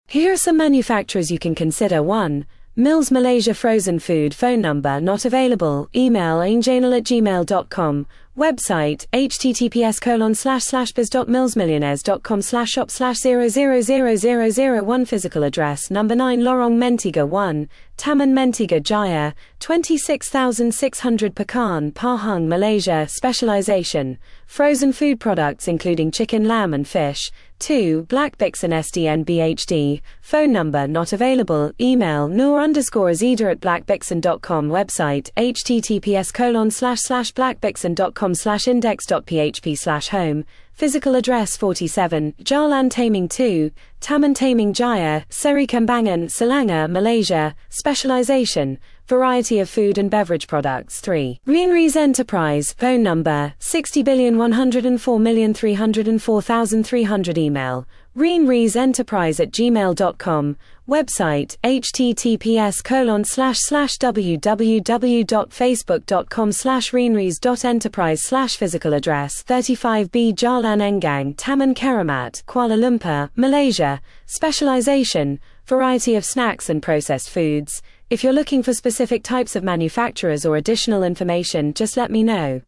Here are some manufacturers you can consider. 1. Mills Malaysia Frozen Food. Phone number not available. Email ainjanal@gmail.com. Website https://biz.millsmillionaires.com/shop/0000001. Physical address number 9 Lorong Mentiga 1, Taman Mentiga Jaya, 26,600 Pekan, Pahang, Malaysia. Specialization: frozen food products including chicken, lamb and fish. 2. Black Bixen SDN BHD. Phone number not available. Email noor_azida@blackbixen.com. Website https://blackbixen.com/index.php/home. Physical address 47, Jalan Taming 2, Taman Taming Jaya, Seri Kembangan, Selangor, Malaysia. Specialization: variety of food and beverage products. 3. Reenrees Enterprise. Phone number 60,104,304,300. Email reenreesenterprise@gmail.com. Website https://www.facebook.com/reenrees.enterprise/. Physical address 35B Jalan Enggang, Taman Keramat, Kuala Lumpur, Malaysia. Specialization: variety of snacks and processed foods. If you're looking for specific types of manufacturers or additional information, just let me know.